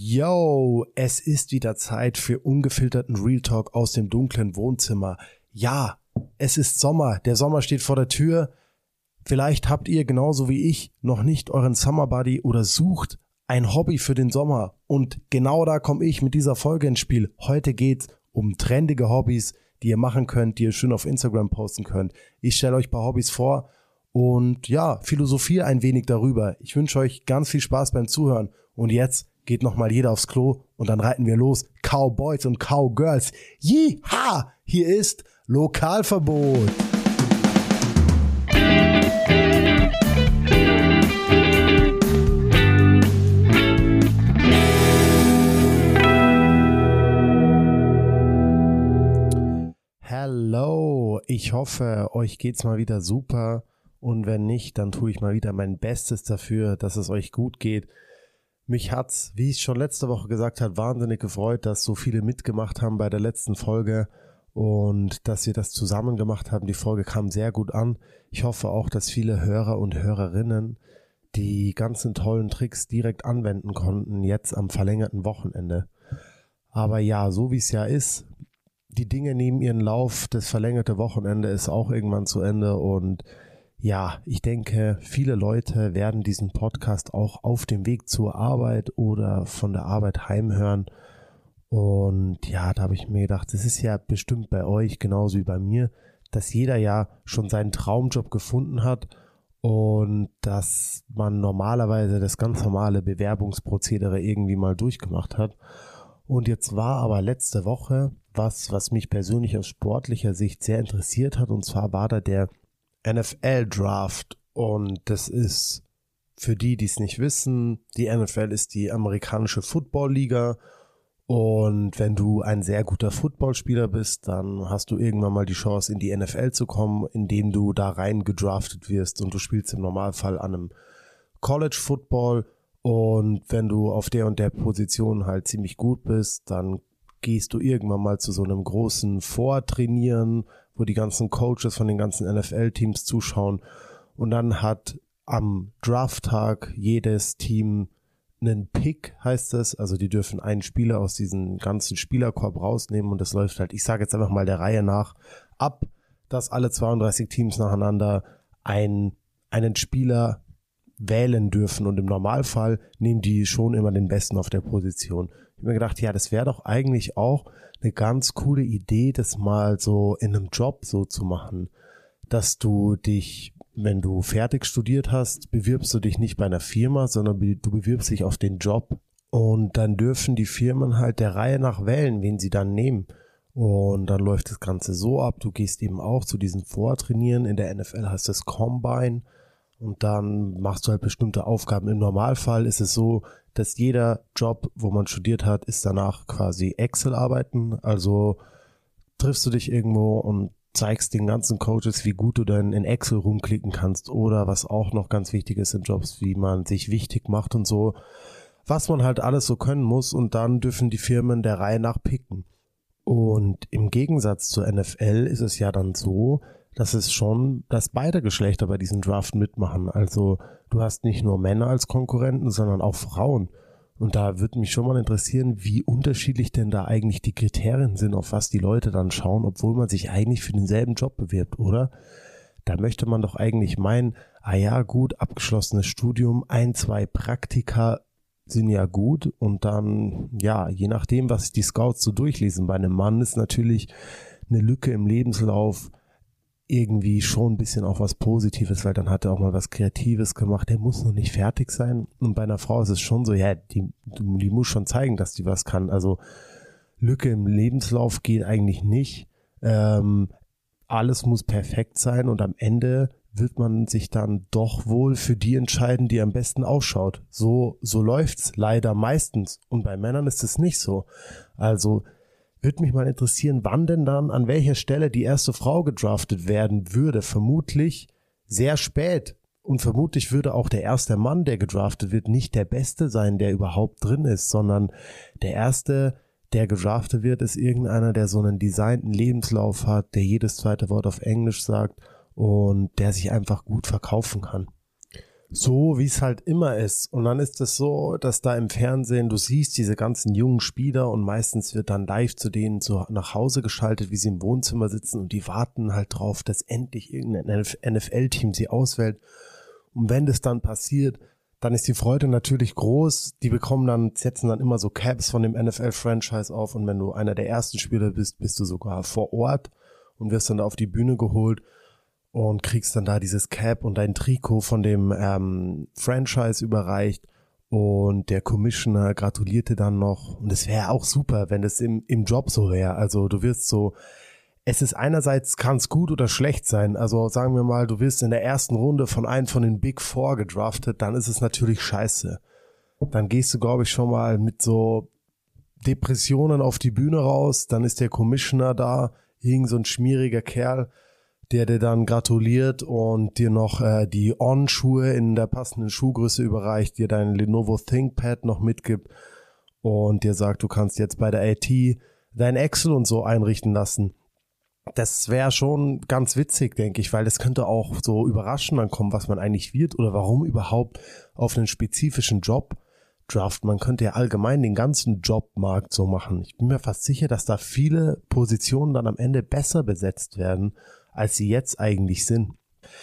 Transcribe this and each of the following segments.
Yo, es ist wieder Zeit für ungefilterten Real Talk aus dem dunklen Wohnzimmer. Ja, es ist Sommer, der Sommer steht vor der Tür. Vielleicht habt ihr genauso wie ich noch nicht euren Summer Buddy oder sucht ein Hobby für den Sommer. Und genau da komme ich mit dieser Folge ins Spiel. Heute geht's um trendige Hobbys, die ihr machen könnt, die ihr schön auf Instagram posten könnt. Ich stelle euch ein paar Hobbys vor und ja, philosophiere ein wenig darüber. Ich wünsche euch ganz viel Spaß beim Zuhören. Und jetzt geht nochmal jeder aufs Klo und dann reiten wir los. Cowboys und Cowgirls. Jiha! Hier ist Lokalverbot. Hallo, ich hoffe, euch geht's mal wieder super und wenn nicht, dann tue ich mal wieder mein Bestes dafür, dass es euch gut geht. Mich hat's, wie ich schon letzte Woche gesagt habe, wahnsinnig gefreut, dass so viele mitgemacht haben bei der letzten Folge und dass wir das zusammen gemacht haben. Die Folge kam sehr gut an. Ich hoffe auch, dass viele Hörer und Hörerinnen die ganzen tollen Tricks direkt anwenden konnten, jetzt am verlängerten Wochenende. Aber ja, so wie es ja ist, die Dinge nehmen ihren Lauf, das verlängerte Wochenende ist auch irgendwann zu Ende und ja, ich denke, viele Leute werden diesen Podcast auch auf dem Weg zur Arbeit oder von der Arbeit heimhören. Und ja, da habe ich mir gedacht, das ist ja bestimmt bei euch genauso wie bei mir, dass jeder ja schon seinen Traumjob gefunden hat und dass man normalerweise das ganz normale Bewerbungsprozedere irgendwie mal durchgemacht hat. Und jetzt war aber letzte Woche was mich persönlich aus sportlicher Sicht sehr interessiert hat, und zwar war da der NFL-Draft, und das ist, für die es nicht wissen, die NFL ist die amerikanische Football-Liga, und wenn du ein sehr guter Footballspieler bist, dann hast du irgendwann mal die Chance, in die NFL zu kommen, indem du da rein gedraftet wirst, und du spielst im Normalfall an einem College-Football, und wenn du auf der und der Position halt ziemlich gut bist, dann gehst du irgendwann mal zu so einem großen Vortrainieren, wo die ganzen Coaches von den ganzen NFL-Teams zuschauen, und dann hat am Drafttag jedes Team einen Pick, heißt es, also die dürfen einen Spieler aus diesem ganzen Spielerkorb rausnehmen, und das läuft halt, ich sage jetzt einfach mal der Reihe nach, ab, dass alle 32 Teams nacheinander einen Spieler wählen dürfen, und im Normalfall nehmen die schon immer den Besten auf der Position. Ich habe mir gedacht, ja, das wäre doch eigentlich auch eine ganz coole Idee, das mal so in einem Job so zu machen, dass du dich, wenn du fertig studiert hast, bewirbst du dich nicht bei einer Firma, sondern du bewirbst dich auf den Job, und dann dürfen die Firmen halt der Reihe nach wählen, wen sie dann nehmen. Und dann läuft das Ganze so ab, du gehst eben auch zu diesen Vortrainieren, in der NFL heißt das Combine, und dann machst du halt bestimmte Aufgaben. Im Normalfall ist es so, dass jeder Job, wo man studiert hat, ist danach quasi Excel-Arbeiten. Also triffst du dich irgendwo und zeigst den ganzen Coaches, wie gut du dann in Excel rumklicken kannst, oder was auch noch ganz wichtig ist in Jobs, wie man sich wichtig macht und so, was man halt alles so können muss, und dann dürfen die Firmen der Reihe nach picken. Und im Gegensatz zur NFL ist es ja dann so, dass beide Geschlechter bei diesem Draft mitmachen. Also du hast nicht nur Männer als Konkurrenten, sondern auch Frauen. Und da würde mich schon mal interessieren, wie unterschiedlich denn da eigentlich die Kriterien sind, auf was die Leute dann schauen, obwohl man sich eigentlich für denselben Job bewirbt, oder? Da möchte man doch eigentlich meinen, ja gut, abgeschlossenes Studium, 1, 2 Praktika sind ja gut, und dann, ja, je nachdem, was die Scouts so durchlesen. Bei einem Mann ist natürlich eine Lücke im Lebenslauf irgendwie schon ein bisschen auch was Positives, weil dann hat er auch mal was Kreatives gemacht, der muss noch nicht fertig sein. Und bei einer Frau ist es schon so, ja, die muss schon zeigen, dass die was kann. Also Lücke im Lebenslauf geht eigentlich nicht. Alles muss perfekt sein, und am Ende wird man sich dann doch wohl für die entscheiden, die am besten ausschaut. So läuft's leider meistens, und bei Männern ist es nicht so. Also würde mich mal interessieren, wann denn dann an welcher Stelle die erste Frau gedraftet werden würde. Vermutlich sehr spät. Und vermutlich würde auch der erste Mann, der gedraftet wird, nicht der Beste sein, der überhaupt drin ist, sondern der Erste, der gedraftet wird, ist irgendeiner, der so einen designten Lebenslauf hat, der jedes zweite Wort auf Englisch sagt und der sich einfach gut verkaufen kann. So wie es halt immer ist. Und dann ist es so, dass da im Fernsehen, du siehst diese ganzen jungen Spieler und meistens wird dann live zu denen so nach Hause geschaltet, wie sie im Wohnzimmer sitzen und die warten halt drauf, dass endlich irgendein NFL-Team sie auswählt. Und wenn das dann passiert, dann ist die Freude natürlich groß. Die setzen dann immer so Caps von dem NFL-Franchise auf und wenn du einer der ersten Spieler bist, bist du sogar vor Ort und wirst dann da auf die Bühne geholt und kriegst dann da dieses Cap und dein Trikot von dem Franchise überreicht und der Commissioner gratulierte dann noch und es wäre auch super, wenn es im Job so wäre. Also du wirst so, es ist einerseits, kann es gut oder schlecht sein, also sagen wir mal, du wirst in der ersten Runde von einem von den Big Four gedraftet, dann ist es natürlich scheiße. Dann gehst du, glaube ich, schon mal mit so Depressionen auf die Bühne raus, dann ist der Commissioner da, irgend so ein schmieriger Kerl, der dir dann gratuliert und dir noch die On-Schuhe in der passenden Schuhgröße überreicht, dir dein Lenovo ThinkPad noch mitgibt und dir sagt, du kannst jetzt bei der AT dein Excel und so einrichten lassen. Das wäre schon ganz witzig, denke ich, weil das könnte auch so überraschend dann kommen, was man eigentlich wird oder warum überhaupt auf einen spezifischen Job draften. Man könnte ja allgemein den ganzen Jobmarkt so machen. Ich bin mir fast sicher, dass da viele Positionen dann am Ende besser besetzt werden, als sie jetzt eigentlich sind.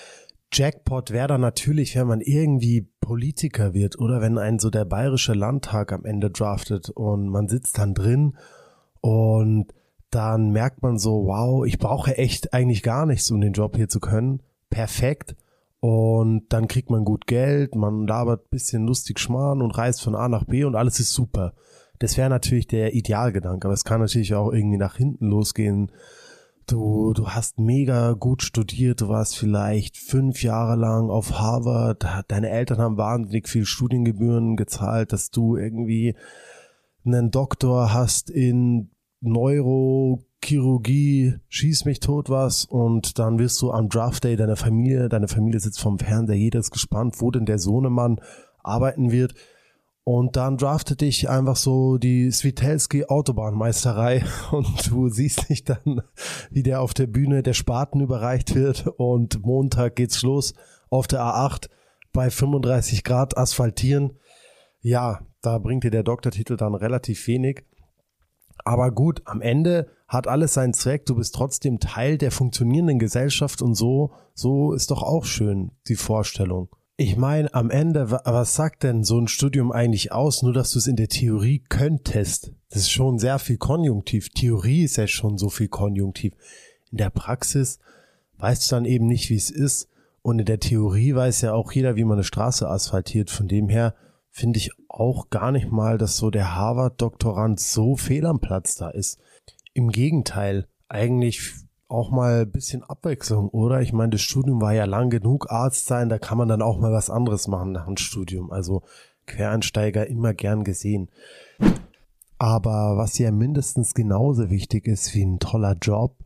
Jackpot wäre dann natürlich, wenn man irgendwie Politiker wird oder wenn einen so der Bayerische Landtag am Ende draftet und man sitzt dann drin und dann merkt man so, wow, ich brauche echt eigentlich gar nichts, um den Job hier zu können. Perfekt. Und dann kriegt man gut Geld, man labert ein bisschen lustig Schmarrn und reist von A nach B und alles ist super. Das wäre natürlich der Idealgedanke, aber es kann natürlich auch irgendwie nach hinten losgehen. Du hast mega gut studiert, du warst vielleicht 5 Jahre lang auf Harvard, deine Eltern haben wahnsinnig viel Studiengebühren gezahlt, dass du irgendwie einen Doktor hast in Neurochirurgie, schieß mich tot was und dann wirst du am Draft Day deine Familie sitzt vorm Fernseher, jeder ist gespannt, wo denn der Sohnemann arbeiten wird. Und dann draftet dich einfach so die Svitelski Autobahnmeisterei und du siehst dich dann, wie der auf der Bühne der Spaten überreicht wird und Montag geht's los auf der A8 bei 35 Grad asphaltieren. Ja, da bringt dir der Doktortitel dann relativ wenig. Aber gut, am Ende hat alles seinen Zweck, du bist trotzdem Teil der funktionierenden Gesellschaft und so ist doch auch schön die Vorstellung. Ich meine, am Ende, was sagt denn so ein Studium eigentlich aus, nur dass du es in der Theorie könntest? Das ist schon sehr viel Konjunktiv. Theorie ist ja schon so viel Konjunktiv. In der Praxis weißt du dann eben nicht, wie es ist. Und in der Theorie weiß ja auch jeder, wie man eine Straße asphaltiert. Von dem her finde ich auch gar nicht mal, dass so der Harvard-Doktorand so fehl am Platz da ist. Im Gegenteil, eigentlich auch mal ein bisschen Abwechslung, oder? Ich meine, das Studium war ja lang genug, Arzt sein, da kann man dann auch mal was anderes machen nach dem Studium. Also Quereinsteiger immer gern gesehen. Aber was ja mindestens genauso wichtig ist wie ein toller Job,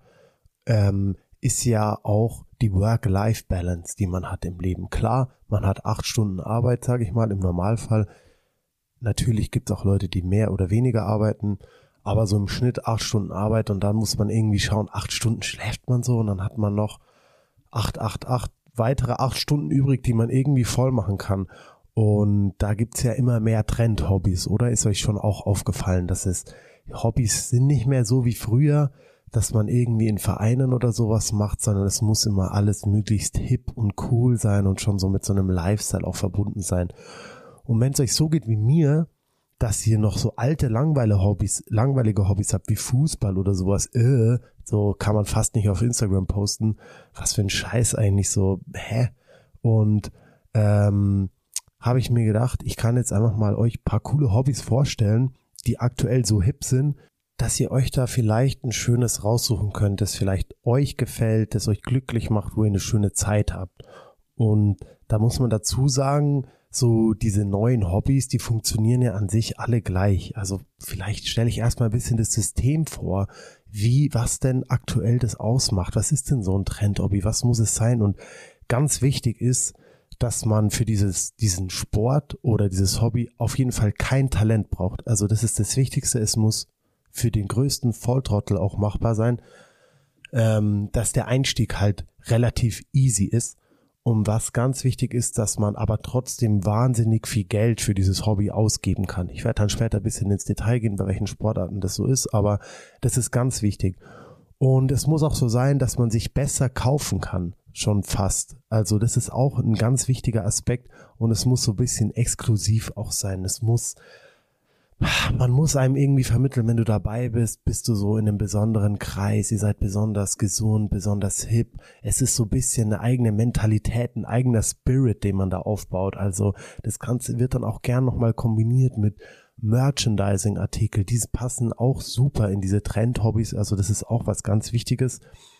ist ja auch die Work-Life-Balance, die man hat im Leben. Klar, man hat 8 Stunden Arbeit, sage ich mal, im Normalfall. Natürlich gibt es auch Leute, die mehr oder weniger arbeiten, aber so im Schnitt 8 Stunden Arbeit und dann muss man irgendwie schauen, 8 Stunden schläft man so und dann hat man noch 8 weitere 8 Stunden übrig, die man irgendwie voll machen kann. Und da gibt's ja immer mehr Trend-Hobbys, oder? Ist euch schon auch aufgefallen, dass Hobbys sind nicht mehr so wie früher, dass man irgendwie in Vereinen oder sowas macht, sondern es muss immer alles möglichst hip und cool sein und schon so mit so einem Lifestyle auch verbunden sein. Und wenn es euch so geht wie mir, dass ihr noch so alte, langweilige Hobbys habt, wie Fußball oder sowas, so kann man fast nicht auf Instagram posten. Was für ein Scheiß eigentlich so, Und habe ich mir gedacht, ich kann jetzt einfach mal euch ein paar coole Hobbys vorstellen, die aktuell so hip sind, dass ihr euch da vielleicht ein schönes raussuchen könnt, das vielleicht euch gefällt, das euch glücklich macht, wo ihr eine schöne Zeit habt. Und da muss man dazu sagen, so diese neuen Hobbys, die funktionieren ja an sich alle gleich. Also vielleicht stelle ich erstmal ein bisschen das System vor, was denn aktuell das ausmacht. Was ist denn so ein Trend-Hobby? Was muss es sein? Und ganz wichtig ist, dass man für diesen Sport oder dieses Hobby auf jeden Fall kein Talent braucht. Also das ist das Wichtigste. Es muss für den größten Volltrottel auch machbar sein, dass der Einstieg halt relativ easy ist. Und was ganz wichtig ist, dass man aber trotzdem wahnsinnig viel Geld für dieses Hobby ausgeben kann. Ich werde dann später ein bisschen ins Detail gehen, bei welchen Sportarten das so ist, aber das ist ganz wichtig. Und es muss auch so sein, dass man sich besser kaufen kann, schon fast. Also das ist auch ein ganz wichtiger Aspekt und es muss so ein bisschen exklusiv auch sein. Man muss einem irgendwie vermitteln, wenn du dabei bist du so in einem besonderen Kreis, ihr seid besonders gesund, besonders hip. Es ist so ein bisschen eine eigene Mentalität, ein eigener Spirit, den man da aufbaut. Also das Ganze wird dann auch gern nochmal kombiniert mit Merchandising-Artikel. Diese passen auch super in diese Trend-Hobbys, also das ist auch was ganz Wichtiges.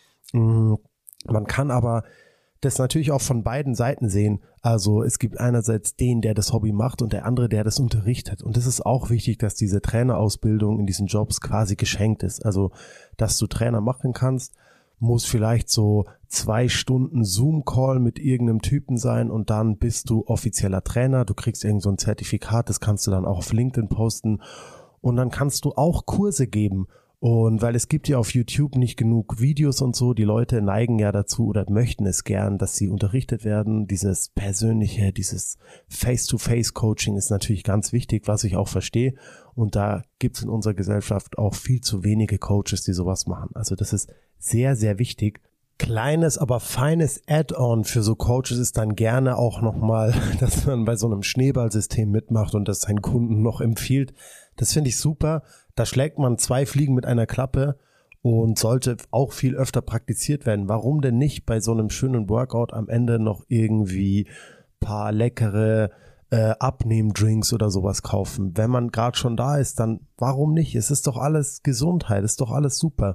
Man kann aber das natürlich auch von beiden Seiten sehen. Also es gibt einerseits den, der das Hobby macht und der andere, der das unterrichtet. Und es ist auch wichtig, dass diese Trainerausbildung in diesen Jobs quasi geschenkt ist. Also, dass du Trainer machen kannst, muss vielleicht so 2 Stunden Zoom-Call mit irgendeinem Typen sein und dann bist du offizieller Trainer. Du kriegst irgend so ein Zertifikat, das kannst du dann auch auf LinkedIn posten. Und dann kannst du auch Kurse geben. Und weil es gibt ja auf YouTube nicht genug Videos und so, die Leute neigen ja dazu oder möchten es gern, dass sie unterrichtet werden. Dieses persönliche, dieses Face-to-Face-Coaching ist natürlich ganz wichtig, was ich auch verstehe. Und da gibt es in unserer Gesellschaft auch viel zu wenige Coaches, die sowas machen. Also das ist sehr, sehr wichtig. Kleines, aber feines Add-on für so Coaches ist dann gerne auch nochmal, dass man bei so einem Schneeballsystem mitmacht und das seinen Kunden noch empfiehlt. Das finde ich super. Da schlägt man 2 Fliegen mit einer Klappe und sollte auch viel öfter praktiziert werden. Warum denn nicht bei so einem schönen Workout am Ende noch irgendwie paar leckere Abnehm-Drinks oder sowas kaufen? Wenn man gerade schon da ist, dann warum nicht? Es ist doch alles Gesundheit, es ist doch alles super.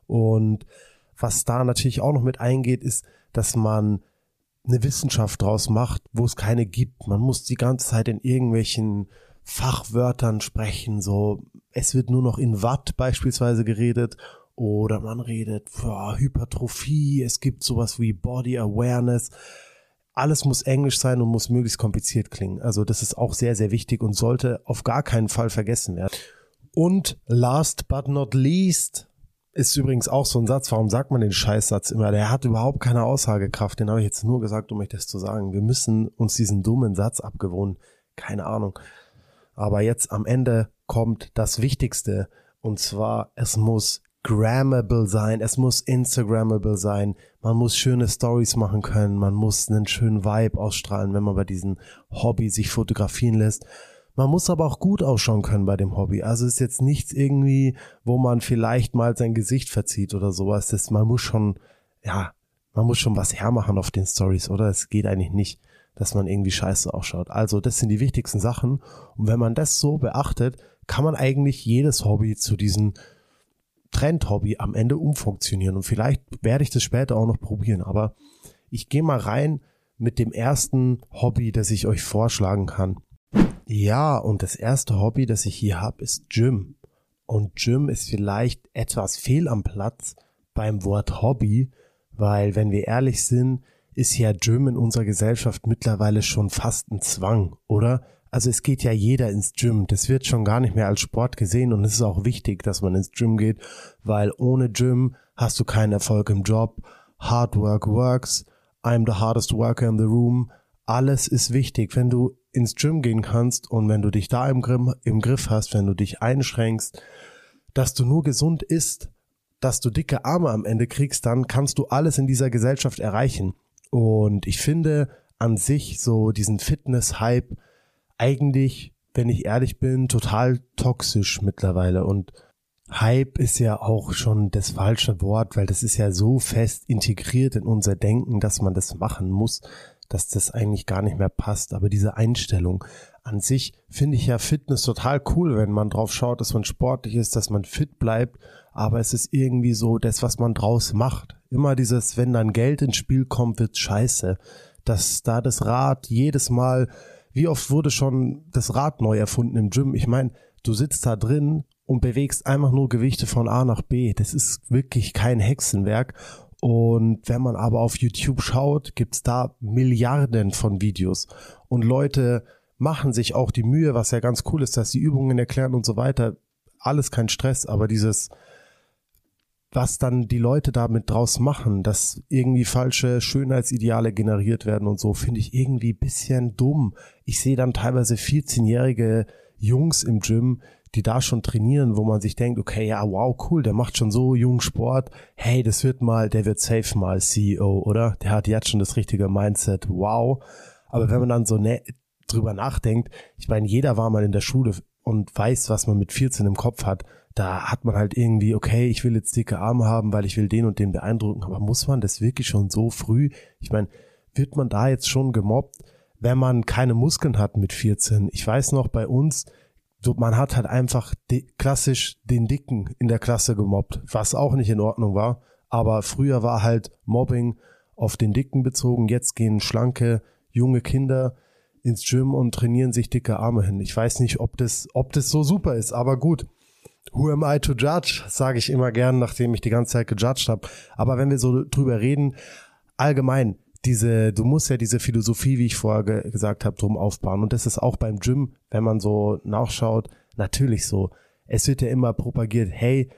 Und was da natürlich auch noch mit eingeht, ist, dass man eine Wissenschaft draus macht, wo es keine gibt. Man muss die ganze Zeit in irgendwelchen Fachwörtern sprechen, so es wird nur noch in Watt beispielsweise geredet oder man redet Hypertrophie, es gibt sowas wie Body Awareness. Alles muss Englisch sein und muss möglichst kompliziert klingen. Also das ist auch sehr, sehr wichtig und sollte auf gar keinen Fall vergessen werden. Und last but not least ist übrigens auch so ein Satz, warum sagt man den Scheißsatz immer? Der hat überhaupt keine Aussagekraft, den habe ich jetzt nur gesagt, um euch das zu sagen. Wir müssen uns diesen dummen Satz abgewöhnen, keine Ahnung. Aber jetzt am Ende kommt das Wichtigste und zwar, es muss grammable sein, es muss instagrammable sein, man muss schöne Stories machen können, man muss einen schönen Vibe ausstrahlen, wenn man bei diesem Hobby sich fotografieren lässt. Man muss aber auch gut ausschauen können bei dem Hobby. Also ist jetzt nichts irgendwie, wo man vielleicht mal sein Gesicht verzieht oder sowas. Man muss schon was hermachen auf den Stories, oder? Es geht eigentlich nicht, dass man irgendwie scheiße ausschaut. Also das sind die wichtigsten Sachen. Und wenn man das so beachtet, kann man eigentlich jedes Hobby zu diesem Trend-Hobby am Ende umfunktionieren. Und vielleicht werde ich das später auch noch probieren. Aber ich gehe mal rein mit dem ersten Hobby, das ich euch vorschlagen kann. Ja, und das erste Hobby, das ich hier habe, ist Gym. Und Gym ist vielleicht etwas fehl am Platz beim Wort Hobby, weil, wenn wir ehrlich sind, ist ja Gym in unserer Gesellschaft mittlerweile schon fast ein Zwang, oder? Also es geht ja jeder ins Gym. Das wird schon gar nicht mehr als Sport gesehen und es ist auch wichtig, dass man ins Gym geht, weil ohne Gym hast du keinen Erfolg im Job. Hard work works. I'm the hardest worker in the room. Alles ist wichtig. Wenn du ins Gym gehen kannst und wenn du dich da im Griff hast, wenn du dich einschränkst, dass du nur gesund isst, dass du dicke Arme am Ende kriegst, dann kannst du alles in dieser Gesellschaft erreichen. Und ich finde an sich so diesen Fitness-Hype eigentlich, wenn ich ehrlich bin, total toxisch mittlerweile. Und Hype ist ja auch schon das falsche Wort, weil das ist ja so fest integriert in unser Denken, dass man das machen muss, dass das eigentlich gar nicht mehr passt. Aber diese Einstellung an sich finde ich ja Fitness total cool, wenn man drauf schaut, dass man sportlich ist, dass man fit bleibt. Aber es ist irgendwie so das, was man draus macht. Immer dieses, wenn dann Geld ins Spiel kommt, wird's scheiße. Dass da das Rad jedes Mal, wie oft wurde schon das Rad neu erfunden im Gym? Ich meine, du sitzt da drin und bewegst einfach nur Gewichte von A nach B. Das ist wirklich kein Hexenwerk. Und wenn man aber auf YouTube schaut, gibt's da Milliarden von Videos. Und Leute machen sich auch die Mühe, was ja ganz cool ist, dass sie Übungen erklären und so weiter. Alles kein Stress, aber dieses was dann die Leute damit draus machen, dass irgendwie falsche Schönheitsideale generiert werden und so, finde ich irgendwie ein bisschen dumm. Ich sehe dann teilweise 14-jährige Jungs im Gym, die da schon trainieren, wo man sich denkt, okay, ja, wow, cool, der macht schon so jungen Sport. Hey, der wird safe mal CEO, oder? Der hat jetzt schon das richtige Mindset, wow. Aber wenn man dann so drüber nachdenkt, ich meine, jeder war mal in der Schule und weiß, was man mit 14 im Kopf hat. Da hat man halt irgendwie, okay, ich will jetzt dicke Arme haben, weil ich will den und den beeindrucken. Aber muss man das wirklich schon so früh? Ich meine, wird man da jetzt schon gemobbt, wenn man keine Muskeln hat mit 14? Ich weiß noch, bei uns, man hat halt einfach klassisch den Dicken in der Klasse gemobbt, was auch nicht in Ordnung war. Aber früher war halt Mobbing auf den Dicken bezogen. Jetzt gehen schlanke, junge Kinder ins Gym und trainieren sich dicke Arme hin. Ich weiß nicht, ob das so super ist, aber gut. Who am I to judge, sage ich immer gern, nachdem ich die ganze Zeit gejudged habe. Aber wenn wir so drüber reden, allgemein, du musst ja diese Philosophie, wie ich vorher gesagt habe, drum aufbauen. Und das ist auch beim Gym, wenn man so nachschaut, natürlich so. Es wird ja immer propagiert, hey,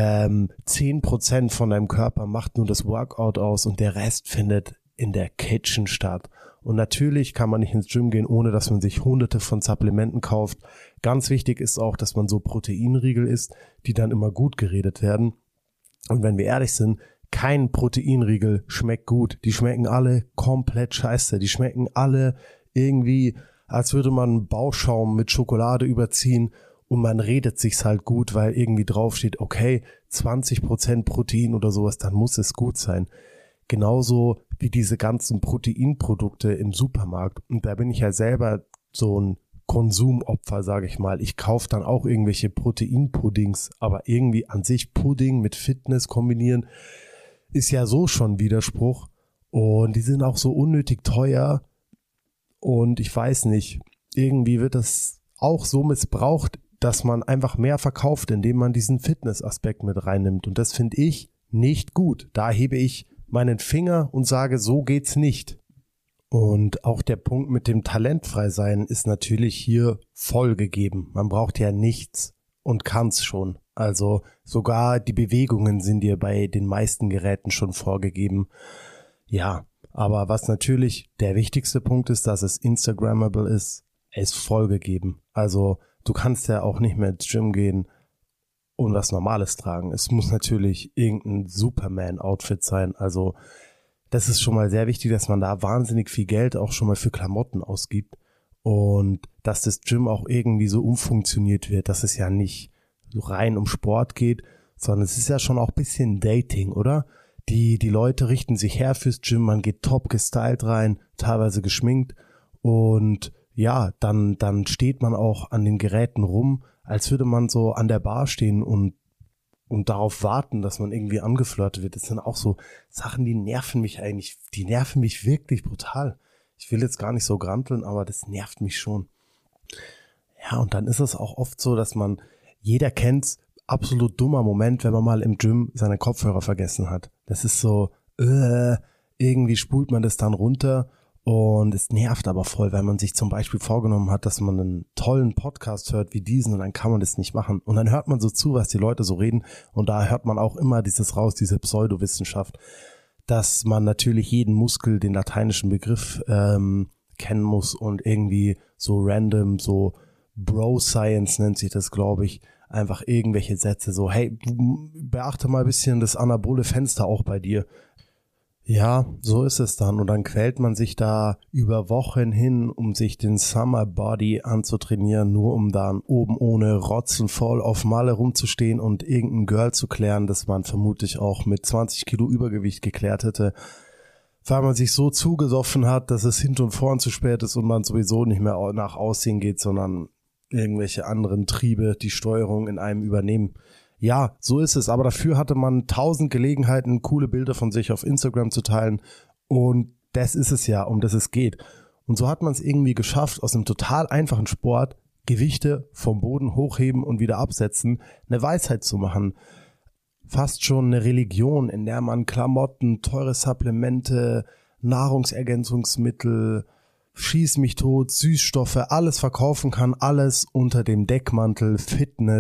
10% von deinem Körper macht nur das Workout aus und der Rest findet in der Kitchen statt. Und natürlich kann man nicht ins Gym gehen, ohne dass man sich hunderte von Supplementen kauft. Ganz wichtig ist auch, dass man so Proteinriegel isst, die dann immer gut geredet werden. Und wenn wir ehrlich sind, kein Proteinriegel schmeckt gut. Die schmecken alle komplett scheiße. Die schmecken alle irgendwie, als würde man Bauschaum mit Schokolade überziehen und man redet sich's halt gut, weil irgendwie draufsteht, okay, 20% Protein oder sowas, dann muss es gut sein. Genauso wie diese ganzen Proteinprodukte im Supermarkt. Und da bin ich ja selber so ein Konsumopfer, sage ich mal. Ich kaufe dann auch irgendwelche Proteinpuddings, aber irgendwie an sich Pudding mit Fitness kombinieren ist ja so schon Widerspruch. Und die sind auch so unnötig teuer. Und ich weiß nicht, irgendwie wird das auch so missbraucht, dass man einfach mehr verkauft, indem man diesen Fitnessaspekt mit reinnimmt. Und das finde ich nicht gut. Da hebe ich meinen Finger und sage, so geht's nicht. Und auch der Punkt mit dem talentfrei sein ist natürlich hier voll gegeben. Man braucht ja nichts und kann's schon. Also sogar die Bewegungen sind dir bei den meisten Geräten schon vorgegeben. Ja, aber was natürlich der wichtigste Punkt ist, dass es Instagrammable ist, ist voll gegeben. Also du kannst ja auch nicht mehr ins Gym gehen und was Normales tragen. Es muss natürlich irgendein Superman-Outfit sein. Also das ist schon mal sehr wichtig, dass man da wahnsinnig viel Geld auch schon mal für Klamotten ausgibt und dass das Gym auch irgendwie so umfunktioniert wird, dass es ja nicht so rein um Sport geht, sondern es ist ja schon auch ein bisschen Dating, oder? Die Leute richten sich her fürs Gym, man geht top gestylt rein, teilweise geschminkt und ja, dann steht man auch an den Geräten rum, als würde man so an der Bar stehen und darauf warten, dass man irgendwie angeflirtet wird. Das sind auch so Sachen, die nerven mich eigentlich. Die nerven mich wirklich brutal. Ich will jetzt gar nicht so granteln, aber das nervt mich schon. Ja, und dann ist es auch oft so, dass jeder kennt's, absolut dummer Moment, wenn man mal im Gym seine Kopfhörer vergessen hat. Das ist so, irgendwie spult man das dann runter. Und es nervt aber voll, weil man sich zum Beispiel vorgenommen hat, dass man einen tollen Podcast hört wie diesen und dann kann man das nicht machen. Und dann hört man so zu, was die Leute so reden und da hört man auch immer diese Pseudowissenschaft, dass man natürlich jeden Muskel, den lateinischen Begriff kennen muss und irgendwie so random, so Bro-Science nennt sich das, glaube ich, einfach irgendwelche Sätze so, hey, beachte mal ein bisschen das anabole Fenster auch bei dir. Ja, so ist es dann und dann quält man sich da über Wochen hin, um sich den Summer Body anzutrainieren, nur um dann oben ohne Rotzen voll auf Malle rumzustehen und irgendein Girl zu klären, das man vermutlich auch mit 20 Kilo Übergewicht geklärt hätte, weil man sich so zugesoffen hat, dass es hinten und vorn zu spät ist und man sowieso nicht mehr nach Aussehen geht, sondern irgendwelche anderen Triebe die Steuerung in einem übernehmen. Ja, so ist es, aber dafür hatte man 1000 Gelegenheiten, coole Bilder von sich auf Instagram zu teilen und das ist es ja, um das es geht. Und so hat man es irgendwie geschafft, aus einem total einfachen Sport Gewichte vom Boden hochheben und wieder absetzen, eine Weisheit zu machen. Fast schon eine Religion, in der man Klamotten, teure Supplemente, Nahrungsergänzungsmittel, schieß mich tot, Süßstoffe, alles verkaufen kann, alles unter dem Deckmantel Fitness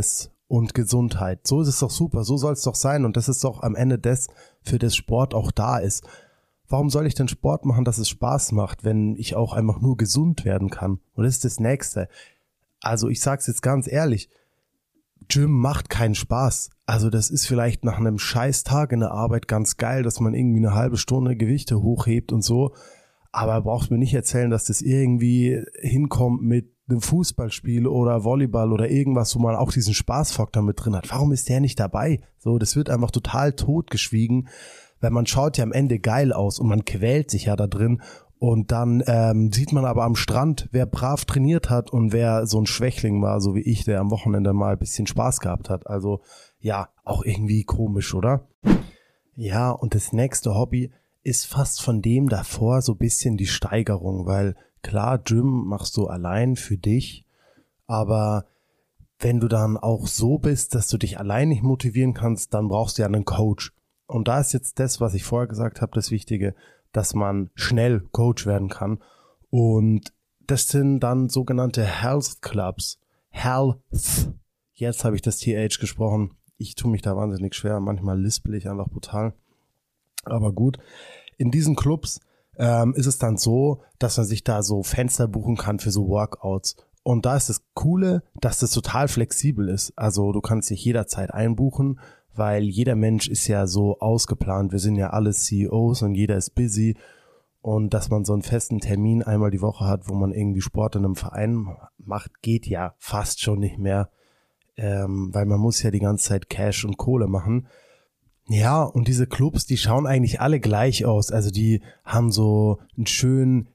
und Gesundheit. So ist es doch super, so soll es doch sein und das ist doch am Ende das, für das Sport auch da ist. Warum soll ich denn Sport machen, dass es Spaß macht, wenn ich auch einfach nur gesund werden kann? Und das ist das Nächste. Also ich sag's jetzt ganz ehrlich, Gym macht keinen Spaß. Also das ist vielleicht nach einem scheiß Tag in der Arbeit ganz geil, dass man irgendwie eine halbe Stunde Gewichte hochhebt und so. Aber brauchst mir nicht erzählen, dass das irgendwie hinkommt mit einem Fußballspiel oder Volleyball oder irgendwas, wo man auch diesen Spaßfaktor mit drin hat. Warum ist der nicht dabei? So, das wird einfach total totgeschwiegen, weil man schaut ja am Ende geil aus und man quält sich ja da drin. Und dann sieht man aber am Strand, wer brav trainiert hat und wer so ein Schwächling war, so wie ich, der am Wochenende mal ein bisschen Spaß gehabt hat. Also ja, auch irgendwie komisch, oder? Ja, und das nächste Hobby ist fast von dem davor so ein bisschen die Steigerung, weil klar, Gym machst du allein für dich, aber wenn du dann auch so bist, dass du dich allein nicht motivieren kannst, dann brauchst du ja einen Coach. Und da ist jetzt das, was ich vorher gesagt habe, das Wichtige, dass man schnell Coach werden kann. Und das sind dann sogenannte Health Clubs. Health. Jetzt habe ich das TH gesprochen. Ich tue mich da wahnsinnig schwer. Manchmal lispel ich einfach brutal. Aber gut. In diesen Clubs ist es dann so, dass man sich da so Fenster buchen kann für so Workouts. Und da ist das Coole, dass das total flexibel ist. Also du kannst dich jederzeit einbuchen, weil jeder Mensch ist ja so ausgeplant. Wir sind ja alle CEOs und jeder ist busy. Und dass man so einen festen Termin einmal die Woche hat, wo man irgendwie Sport in einem Verein macht, geht ja fast schon nicht mehr. Weil man muss ja die ganze Zeit Cash und Kohle machen. Ja, und diese Clubs, die schauen eigentlich alle gleich aus. Also die haben so einen schönen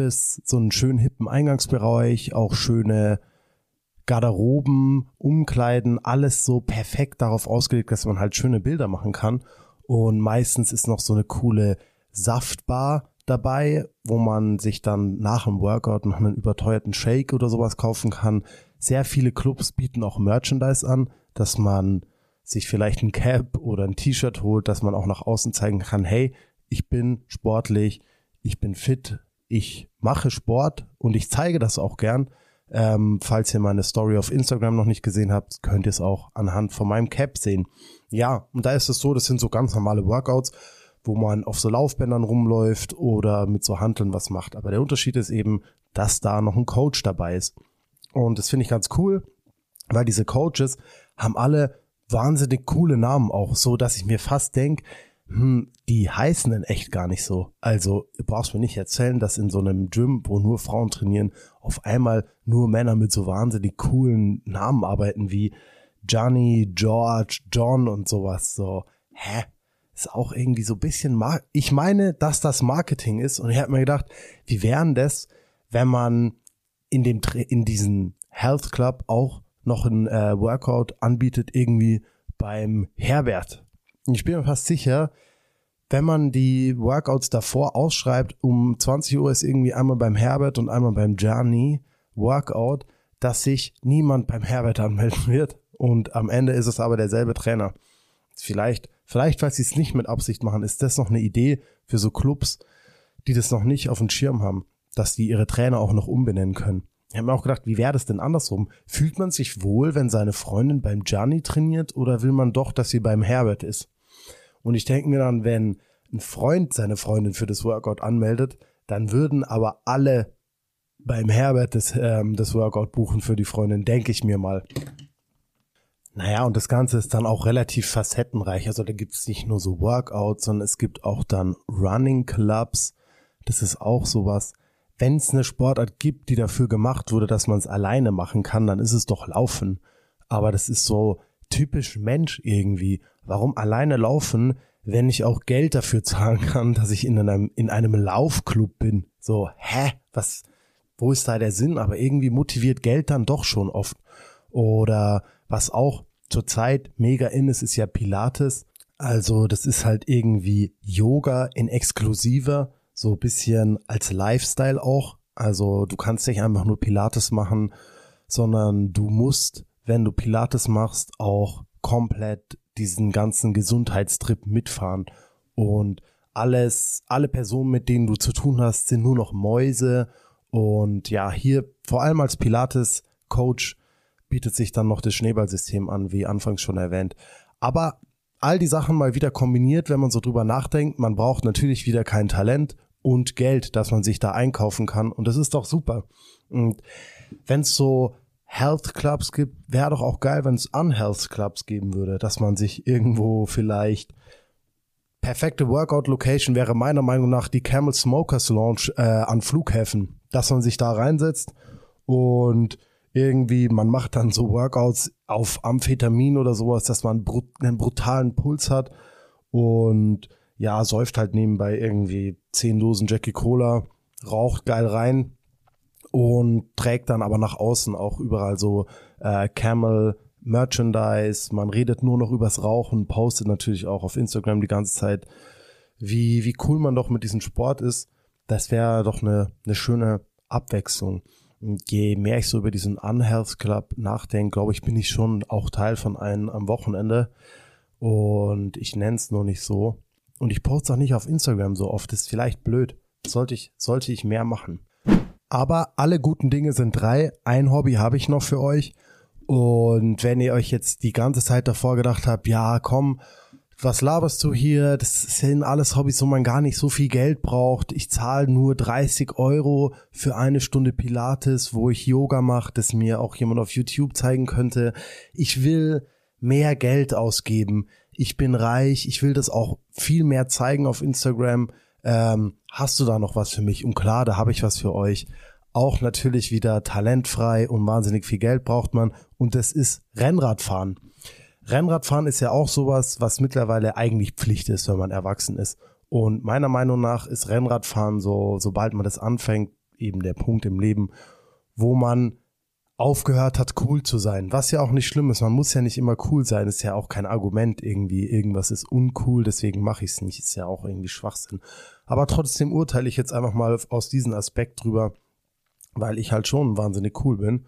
hippen Eingangsbereich, auch schöne Garderoben, Umkleiden, alles so perfekt darauf ausgelegt, dass man halt schöne Bilder machen kann. Und meistens ist noch so eine coole Saftbar dabei, wo man sich dann nach dem Workout noch einen überteuerten Shake oder sowas kaufen kann. Sehr viele Clubs bieten auch Merchandise an, dass man sich vielleicht ein Cap oder ein T-Shirt holt, dass man auch nach außen zeigen kann, hey, ich bin sportlich, ich bin fit, ich mache Sport und ich zeige das auch gern. Falls ihr meine Story auf Instagram noch nicht gesehen habt, könnt ihr es auch anhand von meinem Cap sehen. Ja, und da ist es so, das sind so ganz normale Workouts, wo man auf so Laufbändern rumläuft oder mit so Hanteln was macht. Aber der Unterschied ist eben, dass da noch ein Coach dabei ist. Und das finde ich ganz cool, weil diese Coaches haben alle wahnsinnig coole Namen auch, so dass ich mir fast denke, die heißen denn echt gar nicht so. Also du brauchst mir nicht erzählen, dass in so einem Gym, wo nur Frauen trainieren, auf einmal nur Männer mit so wahnsinnig coolen Namen arbeiten wie Johnny, George, John und sowas. So, ist auch irgendwie so ein bisschen, ich meine, dass das Marketing ist und ich habe mir gedacht, wie wären das, wenn man in diesen Health Club auch noch ein Workout anbietet, irgendwie beim Herbert. Ich bin mir fast sicher, wenn man die Workouts davor ausschreibt, um 20 Uhr ist irgendwie einmal beim Herbert und einmal beim Gianni Workout, dass sich niemand beim Herbert anmelden wird und am Ende ist es aber derselbe Trainer. Vielleicht, weil sie es nicht mit Absicht machen, ist das noch eine Idee für so Clubs, die das noch nicht auf dem Schirm haben, dass die ihre Trainer auch noch umbenennen können. Ich habe mir auch gedacht, wie wäre das denn andersrum? Fühlt man sich wohl, wenn seine Freundin beim Gianni trainiert oder will man doch, dass sie beim Herbert ist? Und ich denke mir dann, wenn ein Freund seine Freundin für das Workout anmeldet, dann würden aber alle beim Herbert das Workout buchen für die Freundin, denke ich mir mal. Naja, und das Ganze ist dann auch relativ facettenreich. Also da gibt es nicht nur so Workouts, sondern es gibt auch dann Running Clubs. Das ist auch sowas. Wenn es eine Sportart gibt, die dafür gemacht wurde, dass man es alleine machen kann, dann ist es doch Laufen. Aber das ist so typisch Mensch irgendwie. Warum alleine laufen, wenn ich auch Geld dafür zahlen kann, dass ich in einem Laufclub bin? So, wo ist da der Sinn? Aber irgendwie motiviert Geld dann doch schon oft. Oder was auch zurzeit mega in ist ja Pilates. Also das ist halt irgendwie Yoga in exklusiver, so ein bisschen als Lifestyle auch. Also du kannst nicht einfach nur Pilates machen, sondern du musst, wenn du Pilates machst, auch komplett diesen ganzen Gesundheitstrip mitfahren. Und alle Personen, mit denen du zu tun hast, sind nur noch Mäuse. Und ja, hier vor allem als Pilates-Coach bietet sich dann noch das Schneeballsystem an, wie anfangs schon erwähnt. Aber all die Sachen mal wieder kombiniert, wenn man so drüber nachdenkt, man braucht natürlich wieder kein Talent und Geld, dass man sich da einkaufen kann und das ist doch super. Und wenn es so Health Clubs gibt, wäre doch auch geil, wenn es Unhealth Clubs geben würde, dass man sich irgendwo vielleicht perfekte Workout-Location wäre meiner Meinung nach die Camel Smokers Lounge an Flughäfen, dass man sich da reinsetzt und irgendwie, man macht dann so Workouts auf Amphetamin oder sowas, dass man einen brutalen Puls hat und ja, säuft halt nebenbei irgendwie 10 Dosen Jackie Cola, raucht geil rein und trägt dann aber nach außen auch überall so Camel Merchandise, man redet nur noch übers Rauchen, postet natürlich auch auf Instagram die ganze Zeit, wie cool man doch mit diesem Sport ist. Das wäre doch eine schöne Abwechslung. Und je mehr ich so über diesen Unhealth Club nachdenke, glaube ich, bin ich schon auch Teil von einem am Wochenende und ich nenne es nur nicht so. Und ich poste auch nicht auf Instagram so oft, das ist vielleicht blöd. Sollte ich mehr machen. Aber alle guten Dinge sind 3. Ein Hobby habe ich noch für euch. Und wenn ihr euch jetzt die ganze Zeit davor gedacht habt, ja komm, was laberst du hier? Das sind alles Hobbys, wo man gar nicht so viel Geld braucht. Ich zahle nur 30 € für eine Stunde Pilates, wo ich Yoga mache, das mir auch jemand auf YouTube zeigen könnte. Ich will mehr Geld ausgeben. Ich bin reich. Ich will das auch viel mehr zeigen auf Instagram. Hast du da noch was für mich? Und klar, da habe ich was für euch. Auch natürlich wieder talentfrei und wahnsinnig viel Geld braucht man. Und das ist Rennradfahren. Rennradfahren ist ja auch sowas, was mittlerweile eigentlich Pflicht ist, wenn man erwachsen ist. Und meiner Meinung nach ist Rennradfahren so, sobald man das anfängt, eben der Punkt im Leben, wo man aufgehört hat, cool zu sein. Was ja auch nicht schlimm ist. Man muss ja nicht immer cool sein. Ist ja auch kein Argument irgendwie. Irgendwas ist uncool, deswegen mache ich es nicht. Ist ja auch irgendwie Schwachsinn. Aber trotzdem urteile ich jetzt einfach mal aus diesem Aspekt drüber, weil ich halt schon wahnsinnig cool bin.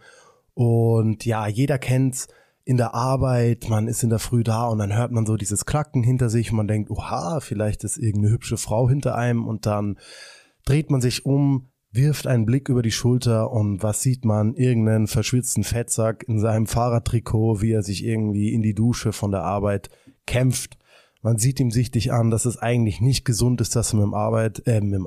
Und ja, jeder kennt's in der Arbeit, man ist in der Früh da und dann hört man so dieses Klacken hinter sich und man denkt, oha, vielleicht ist irgendeine hübsche Frau hinter einem und dann dreht man sich um, wirft einen Blick über die Schulter und was sieht man? Irgendeinen verschwitzten Fettsack in seinem Fahrradtrikot, wie er sich irgendwie in die Dusche von der Arbeit kämpft. Man sieht ihm sichtlich an, dass es eigentlich nicht gesund ist, dass er mit dem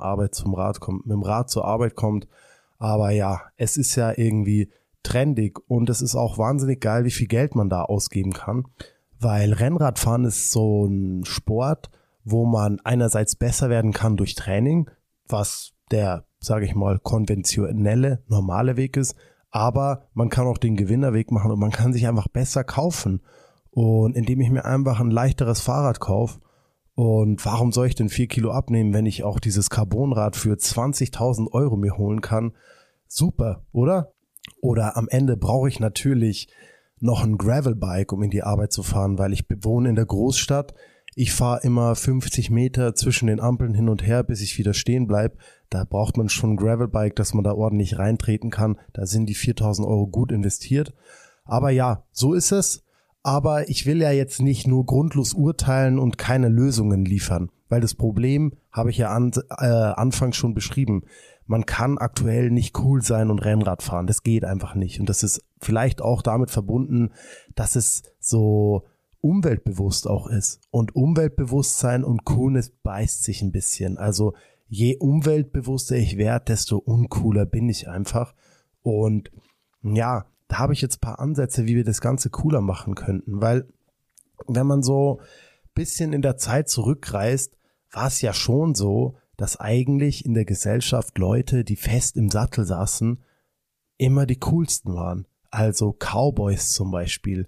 Rad zur Arbeit kommt. Aber ja, es ist ja irgendwie trendig und es ist auch wahnsinnig geil, wie viel Geld man da ausgeben kann, weil Rennradfahren ist so ein Sport, wo man einerseits besser werden kann durch Training, was der, sage ich mal, konventionelle, normale Weg ist, aber man kann auch den Gewinnerweg machen und man kann sich einfach besser kaufen und indem ich mir einfach ein leichteres Fahrrad kaufe und warum soll ich denn 4 Kilo abnehmen, wenn ich auch dieses Carbonrad für 20.000 € mir holen kann? Super, oder? Oder am Ende brauche ich natürlich noch ein Gravelbike, um in die Arbeit zu fahren, weil ich wohne in der Großstadt. Ich fahre immer 50 Meter zwischen den Ampeln hin und her, bis ich wieder stehen bleibe. Da braucht man schon ein Gravelbike, dass man da ordentlich reintreten kann. Da sind die 4.000 € gut investiert. Aber ja, so ist es. Aber ich will ja jetzt nicht nur grundlos urteilen und keine Lösungen liefern, weil das Problem habe ich ja anfangs schon beschrieben. Man kann aktuell nicht cool sein und Rennrad fahren. Das geht einfach nicht. Und das ist vielleicht auch damit verbunden, dass es so umweltbewusst auch ist. Und Umweltbewusstsein und Coolness beißt sich ein bisschen. Also je umweltbewusster ich werde, desto uncooler bin ich einfach. Und ja, da habe ich jetzt ein paar Ansätze, wie wir das Ganze cooler machen könnten. Weil wenn man so ein bisschen in der Zeit zurückreist, war es ja schon so, dass eigentlich in der Gesellschaft Leute, die fest im Sattel saßen, immer die coolsten waren. Also Cowboys zum Beispiel.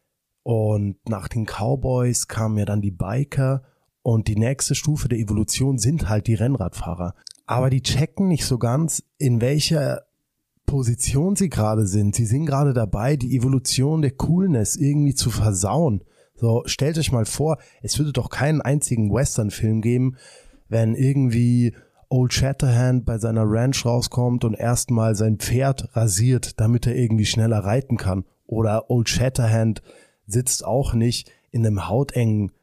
Und nach den Cowboys kamen ja dann die Biker und die nächste Stufe der Evolution sind halt die Rennradfahrer. Aber die checken nicht so ganz, in welcher Position sie gerade sind. Sie sind gerade dabei, die Evolution der Coolness irgendwie zu versauen. So, stellt euch mal vor, es würde doch keinen einzigen Western-Film geben, wenn irgendwie Old Shatterhand bei seiner Ranch rauskommt und erstmal sein Pferd rasiert, damit er irgendwie schneller reiten kann. Oder Old Shatterhand sitzt auch nicht in einem hautengen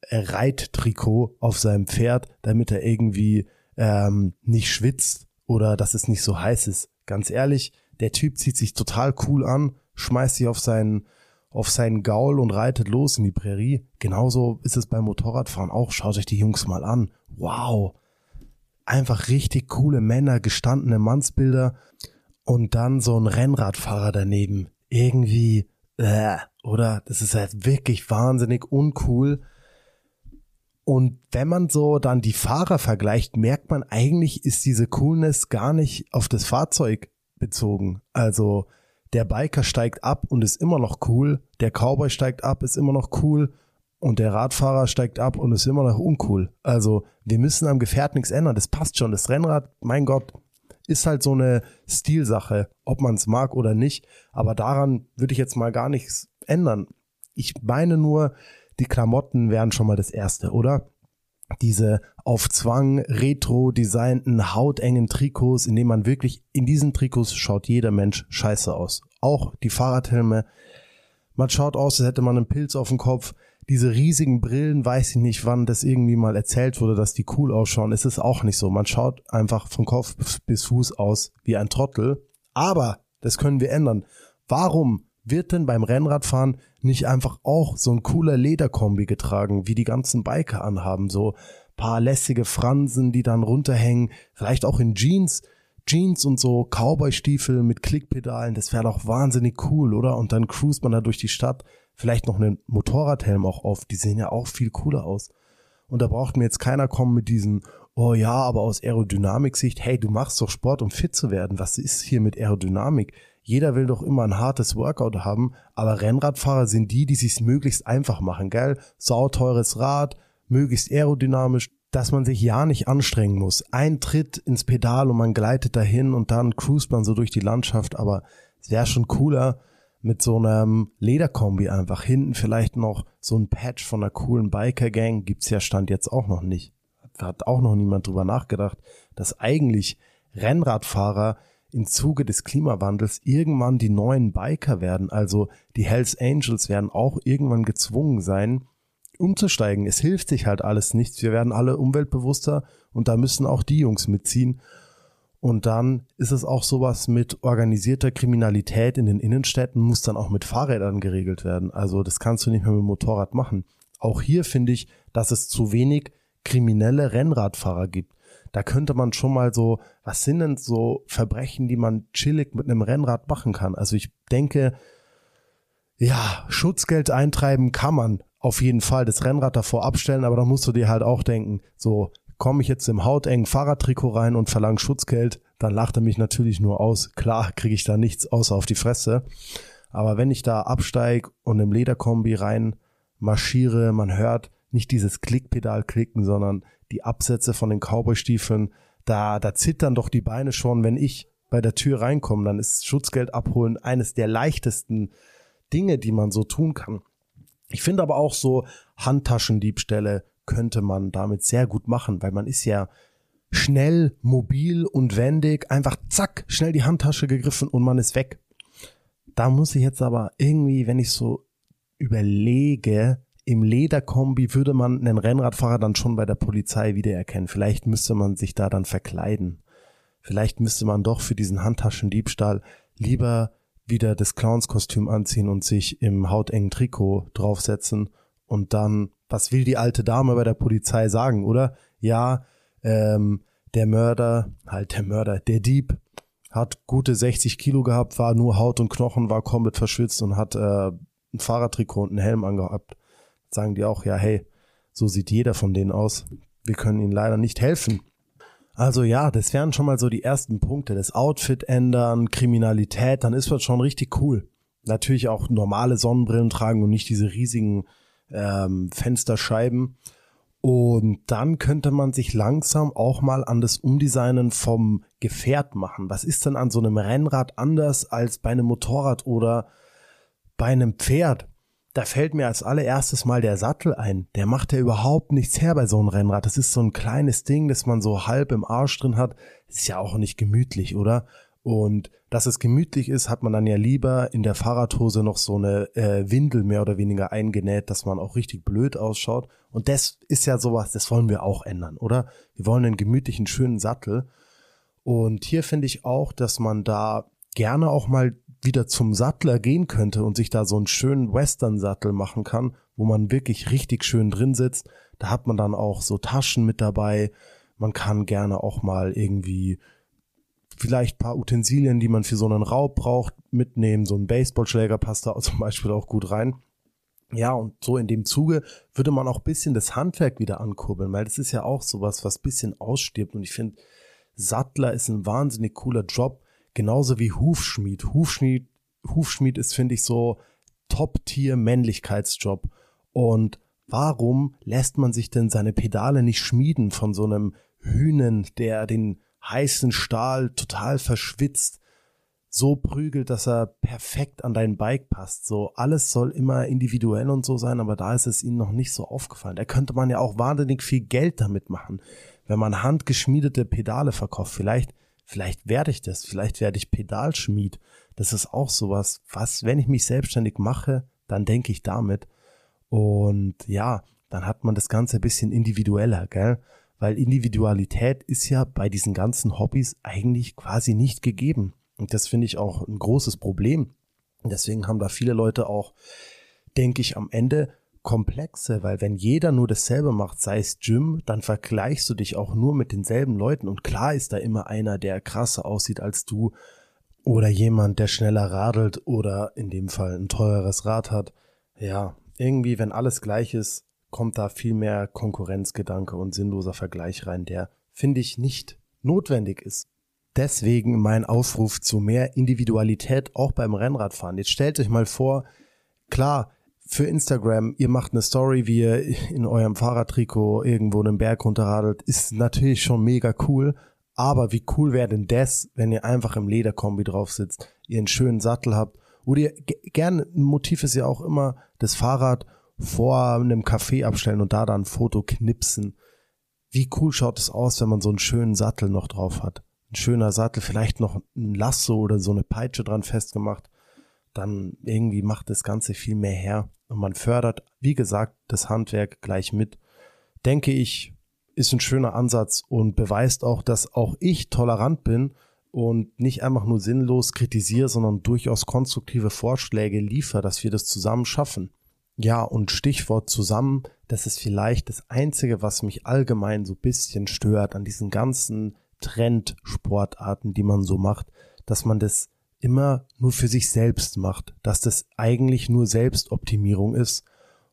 Reittrikot auf seinem Pferd, damit er irgendwie nicht schwitzt oder dass es nicht so heiß ist. Ganz ehrlich, der Typ zieht sich total cool an, schmeißt sich auf seinen Gaul und reitet los in die Prärie. Genauso ist es beim Motorradfahren auch. Schaut euch die Jungs mal an. Wow. Einfach richtig coole Männer, gestandene Mannsbilder und dann so ein Rennradfahrer daneben. Irgendwie, oder? Das ist halt wirklich wahnsinnig uncool. Und wenn man so dann die Fahrer vergleicht, merkt man, eigentlich ist diese Coolness gar nicht auf das Fahrzeug bezogen. Also der Biker steigt ab und ist immer noch cool, der Cowboy steigt ab, ist immer noch cool und der Radfahrer steigt ab und ist immer noch uncool. Also wir müssen am Gefährt nichts ändern, das passt schon. Das Rennrad, mein Gott, ist halt so eine Stilsache, ob man es mag oder nicht. Aber daran würde ich jetzt mal gar nichts ändern. Ich meine nur, die Klamotten wären schon mal das Erste, oder? Diese auf Zwang retro-designten, hautengen Trikots, in denen man wirklich, in diesen Trikots schaut jeder Mensch scheiße aus. Auch die Fahrradhelme. Man schaut aus, als hätte man einen Pilz auf dem Kopf. Diese riesigen Brillen, weiß ich nicht, wann das irgendwie mal erzählt wurde, dass die cool ausschauen. Es ist auch nicht so. Man schaut einfach von Kopf bis Fuß aus wie ein Trottel. Aber das können wir ändern. Warum wird denn beim Rennradfahren nicht einfach auch so ein cooler Lederkombi getragen, wie die ganzen Biker anhaben? So paar lässige Fransen, die dann runterhängen. Vielleicht auch in Jeans und so Cowboy-Stiefel mit Klickpedalen. Das wäre doch wahnsinnig cool, oder? Und dann cruist man da durch die Stadt. Vielleicht noch einen Motorradhelm auch auf. Die sehen ja auch viel cooler aus. Und da braucht mir jetzt keiner kommen mit diesen, oh ja, aber aus Aerodynamik-Sicht, hey, du machst doch Sport, um fit zu werden. Was ist hier mit Aerodynamik? Jeder will doch immer ein hartes Workout haben, aber Rennradfahrer sind die sich's möglichst einfach machen, gell? Sauteures Rad, möglichst aerodynamisch, dass man sich ja nicht anstrengen muss. Ein Tritt ins Pedal und man gleitet dahin und dann cruist man so durch die Landschaft, aber es wäre schon cooler mit so einem Lederkombi einfach. Hinten vielleicht noch so ein Patch von einer coolen Biker-Gang, gibt's ja Stand jetzt auch noch nicht. Hat auch noch niemand drüber nachgedacht, dass eigentlich Rennradfahrer im Zuge des Klimawandels irgendwann die neuen Biker werden. Also die Hells Angels werden auch irgendwann gezwungen sein, umzusteigen. Es hilft sich halt alles nichts. Wir werden alle umweltbewusster und da müssen auch die Jungs mitziehen. Und dann ist es auch sowas mit organisierter Kriminalität in den Innenstädten, muss dann auch mit Fahrrädern geregelt werden. Also das kannst du nicht mehr mit dem Motorrad machen. Auch hier finde ich, dass es zu wenig kriminelle Rennradfahrer gibt. Da könnte man schon mal so, was sind denn so Verbrechen, die man chillig mit einem Rennrad machen kann? Also ich denke, ja, Schutzgeld eintreiben kann man auf jeden Fall, das Rennrad davor abstellen, aber da musst du dir halt auch denken, so komme ich jetzt im hautengen Fahrradtrikot rein und verlange Schutzgeld, dann lacht er mich natürlich nur aus. Klar kriege ich da nichts außer auf die Fresse, aber wenn ich da absteige und im Lederkombi rein marschiere, man hört nicht dieses Klickpedal klicken, sondern die Absätze von den Cowboy-Stiefeln, da zittern doch die Beine schon, wenn ich bei der Tür reinkomme, dann ist Schutzgeld abholen eines der leichtesten Dinge, die man so tun kann. Ich finde aber auch so Handtaschendiebstähle könnte man damit sehr gut machen, weil man ist ja schnell, mobil und wendig, einfach zack, schnell die Handtasche gegriffen und man ist weg. Da muss ich jetzt aber irgendwie, wenn ich so überlege, im Lederkombi würde man einen Rennradfahrer dann schon bei der Polizei wiedererkennen. Vielleicht müsste man sich da dann verkleiden. Vielleicht müsste man doch für diesen Handtaschendiebstahl lieber wieder das Clownskostüm anziehen und sich im hautengen Trikot draufsetzen und dann, was will die alte Dame bei der Polizei sagen, oder? Ja, der Dieb hat gute 60 Kilo gehabt, war nur Haut und Knochen, war komplett verschwitzt und hat ein Fahrradtrikot und einen Helm angehabt. Sagen die auch, ja, hey, so sieht jeder von denen aus. Wir können ihnen leider nicht helfen. Also ja, das wären schon mal so die ersten Punkte. Das Outfit ändern, Kriminalität, dann ist das schon richtig cool. Natürlich auch normale Sonnenbrillen tragen und nicht diese riesigen Fensterscheiben. Und dann könnte man sich langsam auch mal an das Umdesignen vom Gefährt machen. Was ist denn an so einem Rennrad anders als bei einem Motorrad oder bei einem Pferd? Da fällt mir als allererstes mal der Sattel ein. Der macht ja überhaupt nichts her bei so einem Rennrad. Das ist so ein kleines Ding, das man so halb im Arsch drin hat. Das ist ja auch nicht gemütlich, oder? Und dass es gemütlich ist, hat man dann ja lieber in der Fahrradhose noch so eine Windel mehr oder weniger eingenäht, dass man auch richtig blöd ausschaut. Und das ist ja sowas, das wollen wir auch ändern, oder? Wir wollen einen gemütlichen, schönen Sattel. Und hier finde ich auch, dass man da gerne auch mal wieder zum Sattler gehen könnte und sich da so einen schönen Western-Sattel machen kann, wo man wirklich richtig schön drin sitzt. Da hat man dann auch so Taschen mit dabei. Man kann gerne auch mal irgendwie vielleicht ein paar Utensilien, die man für so einen Raub braucht, mitnehmen. So ein Baseballschläger passt da zum Beispiel auch gut rein. Ja, und so in dem Zuge würde man auch ein bisschen das Handwerk wieder ankurbeln, weil das ist ja auch sowas, was ein bisschen ausstirbt. Und ich finde, Sattler ist ein wahnsinnig cooler Job, genauso wie Hufschmied. Hufschmied ist, finde ich, so Top-Tier-Männlichkeitsjob. Und warum lässt man sich denn seine Pedale nicht schmieden von so einem Hühnen, der den heißen Stahl total verschwitzt, so prügelt, dass er perfekt an dein Bike passt. So, alles soll immer individuell und so sein, aber da ist es ihnen noch nicht so aufgefallen. Da könnte man ja auch wahnsinnig viel Geld damit machen, wenn man handgeschmiedete Pedale verkauft. Vielleicht werde ich das, vielleicht werde ich Pedalschmied. Das ist auch sowas, was, wenn ich mich selbstständig mache, dann denke ich damit. Und ja, dann hat man das Ganze ein bisschen individueller, gell? Weil Individualität ist ja bei diesen ganzen Hobbys eigentlich quasi nicht gegeben. Und das finde ich auch ein großes Problem. Und deswegen haben da viele Leute auch, denke ich, am Ende Komplexe, weil wenn jeder nur dasselbe macht, sei es Gym, dann vergleichst du dich auch nur mit denselben Leuten. Und klar ist da immer einer, der krasser aussieht als du oder jemand, der schneller radelt oder in dem Fall ein teureres Rad hat. Ja, irgendwie, wenn alles gleich ist, kommt da viel mehr Konkurrenzgedanke und sinnloser Vergleich rein, der, finde ich, nicht notwendig ist. Deswegen mein Aufruf zu mehr Individualität auch beim Rennradfahren. Jetzt stellt euch mal vor, klar, für Instagram, ihr macht eine Story, wie ihr in eurem Fahrradtrikot irgendwo einen Berg runterradelt, ist natürlich schon mega cool, aber wie cool wäre denn das, wenn ihr einfach im Lederkombi drauf sitzt, ihr einen schönen Sattel habt, oder ihr gerne, ein Motiv ist ja auch immer, das Fahrrad vor einem Café abstellen und da dann ein Foto knipsen. Wie cool schaut es aus, wenn man so einen schönen Sattel noch drauf hat? Ein schöner Sattel, vielleicht noch ein Lasso oder so eine Peitsche dran festgemacht, dann irgendwie macht das Ganze viel mehr her und man fördert, wie gesagt, das Handwerk gleich mit. Denke ich, ist ein schöner Ansatz und beweist auch, dass auch ich tolerant bin und nicht einfach nur sinnlos kritisiere, sondern durchaus konstruktive Vorschläge liefere, dass wir das zusammen schaffen. Ja, und Stichwort zusammen, das ist vielleicht das Einzige, was mich allgemein so ein bisschen stört an diesen ganzen Trendsportarten, die man so macht, dass man das immer nur für sich selbst macht, dass das eigentlich nur Selbstoptimierung ist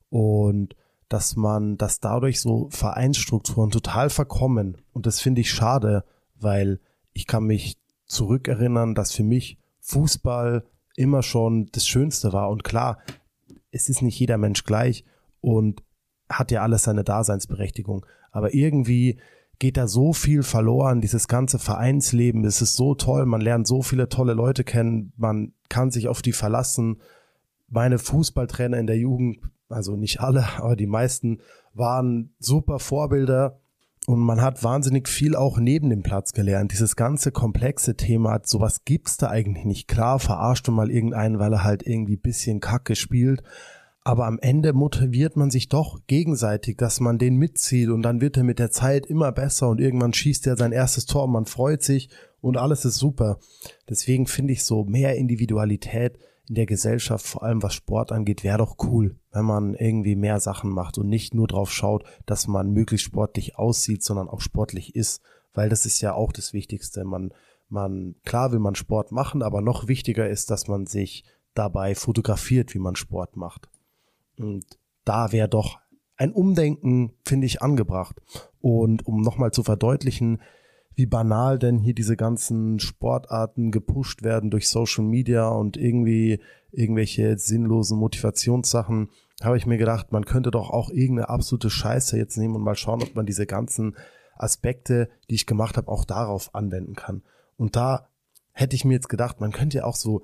und dass dadurch so Vereinsstrukturen total verkommen und das finde ich schade, weil ich kann mich zurückerinnern, dass für mich Fußball immer schon das Schönste war und klar, es ist nicht jeder Mensch gleich und hat ja alles seine Daseinsberechtigung, aber irgendwie geht da so viel verloren, dieses ganze Vereinsleben, es ist so toll, man lernt so viele tolle Leute kennen, man kann sich auf die verlassen. Meine Fußballtrainer in der Jugend, also nicht alle, aber die meisten waren super Vorbilder und man hat wahnsinnig viel auch neben dem Platz gelernt. Dieses ganze komplexe Thema, sowas gibt's da eigentlich nicht. Klar, verarscht du mal irgendeinen, weil er halt irgendwie ein bisschen Kacke spielt, aber am Ende motiviert man sich doch gegenseitig, dass man den mitzieht und dann wird er mit der Zeit immer besser und irgendwann schießt er sein erstes Tor und man freut sich und alles ist super. Deswegen finde ich so mehr Individualität in der Gesellschaft, vor allem was Sport angeht, wäre doch cool, wenn man irgendwie mehr Sachen macht und nicht nur drauf schaut, dass man möglichst sportlich aussieht, sondern auch sportlich ist, weil das ist ja auch das Wichtigste. Klar will man Sport machen, aber noch wichtiger ist, dass man sich dabei fotografiert, wie man Sport macht. Und da wäre doch ein Umdenken, finde ich, angebracht. Und um nochmal zu verdeutlichen, wie banal denn hier diese ganzen Sportarten gepusht werden durch Social Media und irgendwelche sinnlosen Motivationssachen, habe ich mir gedacht, man könnte doch auch irgendeine absolute Scheiße jetzt nehmen und mal schauen, ob man diese ganzen Aspekte, die ich gemacht habe, auch darauf anwenden kann. Und da hätte ich mir jetzt gedacht, man könnte ja auch so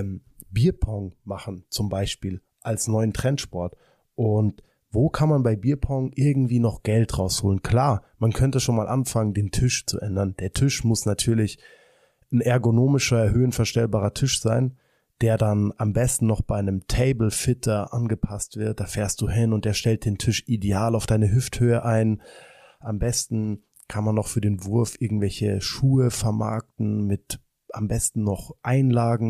Bierpong machen, zum Beispiel, als neuen Trendsport. Und wo kann man bei Bierpong irgendwie noch Geld rausholen? Klar, man könnte schon mal anfangen, den Tisch zu ändern. Der Tisch muss natürlich ein ergonomischer, höhenverstellbarer Tisch sein, der dann am besten noch bei einem Table-Fitter angepasst wird. Da fährst du hin und der stellt den Tisch ideal auf deine Hüfthöhe ein. Am besten kann man noch für den Wurf irgendwelche Schuhe vermarkten mit am besten noch Einlagen,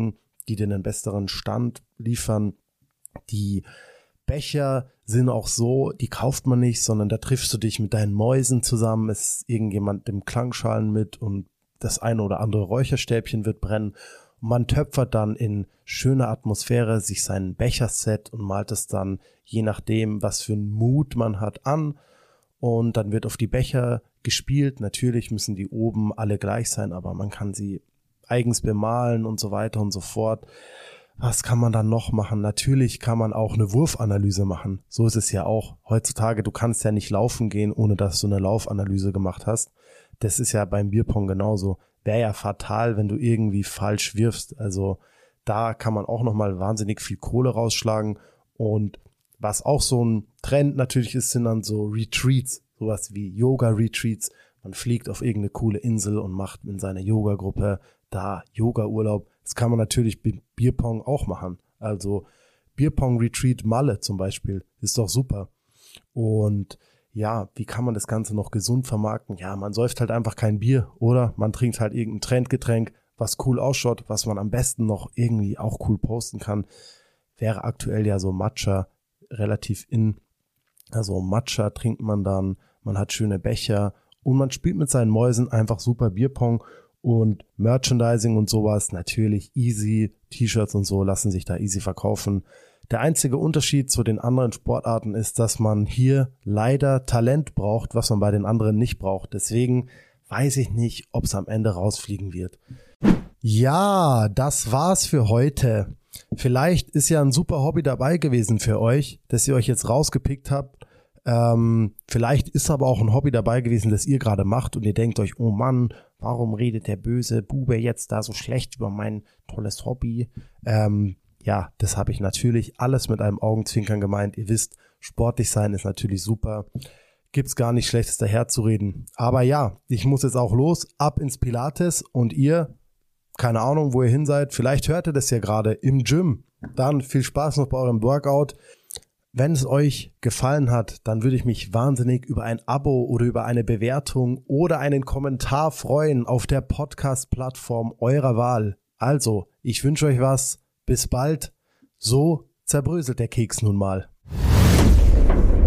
die dir einen besseren Stand liefern. Die Becher sind auch so, die kauft man nicht, sondern da triffst du dich mit deinen Mäusen zusammen, ist irgendjemand im Klangschalen mit und das eine oder andere Räucherstäbchen wird brennen. Und man töpfert dann in schöner Atmosphäre sich sein Becherset und malt es dann, je nachdem, was für einen Mut man hat, an. Und dann wird auf die Becher gespielt. Natürlich müssen die oben alle gleich sein, aber man kann sie eigens bemalen und so weiter und so fort. Was kann man dann noch machen? Natürlich kann man auch eine Wurfanalyse machen. So ist es ja auch. Heutzutage, du kannst ja nicht laufen gehen, ohne dass du eine Laufanalyse gemacht hast. Das ist ja beim Bierpong genauso. Wäre ja fatal, wenn du irgendwie falsch wirfst. Also da kann man auch nochmal wahnsinnig viel Kohle rausschlagen. Und was auch so ein Trend natürlich ist, sind dann so Retreats. Sowas wie Yoga-Retreats. Man fliegt auf irgendeine coole Insel und macht in seiner Yoga-Gruppe da Yoga-Urlaub. Das kann man natürlich mit Bierpong auch machen. Also Bierpong-Retreat Malle zum Beispiel ist doch super. Und ja, wie kann man das Ganze noch gesund vermarkten? Ja, man säuft halt einfach kein Bier, oder? Man trinkt halt irgendein Trendgetränk, was cool ausschaut, was man am besten noch irgendwie auch cool posten kann. Wäre aktuell ja so Matcha relativ in. Also Matcha trinkt man dann, man hat schöne Becher und man spielt mit seinen Mäusen einfach super Bierpong. Und Merchandising und sowas, natürlich easy, T-Shirts und so lassen sich da easy verkaufen. Der einzige Unterschied zu den anderen Sportarten ist, dass man hier leider Talent braucht, was man bei den anderen nicht braucht. Deswegen weiß ich nicht, ob es am Ende rausfliegen wird. Ja, das war's für heute. Vielleicht ist ja ein super Hobby dabei gewesen für euch, dass ihr euch jetzt rausgepickt habt. Vielleicht ist aber auch ein Hobby dabei gewesen, das ihr gerade macht und ihr denkt euch, oh Mann, warum redet der böse Bube jetzt da so schlecht über mein tolles Hobby? Ja, das habe ich natürlich alles mit einem Augenzwinkern gemeint. Ihr wisst, sportlich sein ist natürlich super. Gibt's gar nicht Schlechtes daherzureden. Aber ja, ich muss jetzt auch los, ab ins Pilates und ihr, keine Ahnung, wo ihr hin seid, vielleicht hört ihr das ja gerade im Gym. Dann viel Spaß noch bei eurem Workout. Wenn es euch gefallen hat, dann würde ich mich wahnsinnig über ein Abo oder über eine Bewertung oder einen Kommentar freuen auf der Podcast-Plattform eurer Wahl. Also, ich wünsche euch was. Bis bald. So zerbröselt der Keks nun mal.